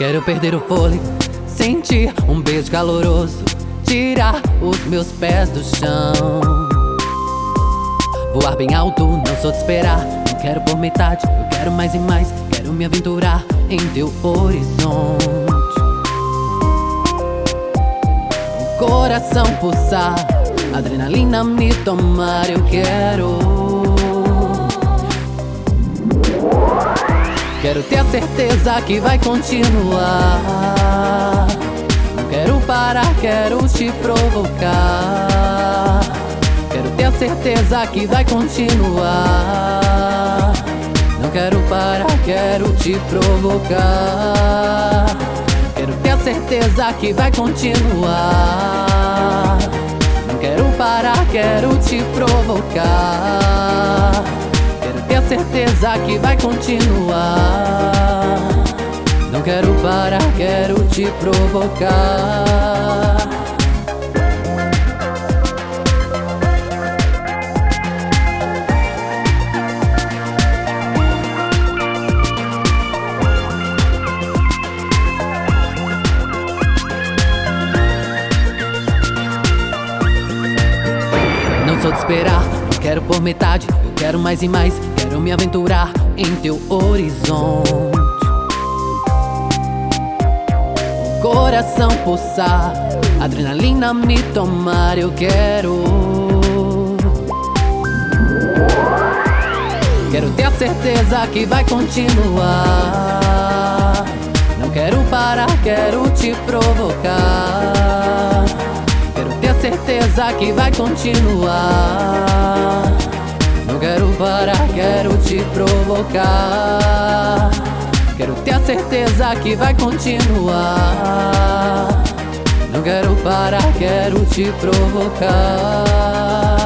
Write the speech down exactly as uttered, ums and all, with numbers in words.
Quero perder o fôlego, sentir um beijo caloroso, tirar os meus pés do chão. Voar bem alto, não sou de esperar. Não quero por metade, eu quero mais e mais. Quero me aventurar em teu horizonte. O coração pulsar, adrenalina me tomar, eu quero. Quero ter a certeza que vai continuar. Não quero parar, quero te provocar. Quero ter a certeza que vai continuar. Não quero parar, quero te provocar. Quero ter a certeza que vai continuar. Não quero parar, quero te provocar. Quero ter a certeza que vai continuar. Não quero parar, quero te provocar. Não sou de esperar, não quero por metade. Eu quero mais e mais, quero me aventurar em teu horizonte. O coração pulsar, adrenalina me tomar, eu quero. Quero ter a certeza que vai continuar. Não quero parar, quero te provocar. Quero ter a certeza que vai continuar. Não quero parar, quero te provocar. Quero ter a certeza que vai continuar. Não quero parar, quero te provocar.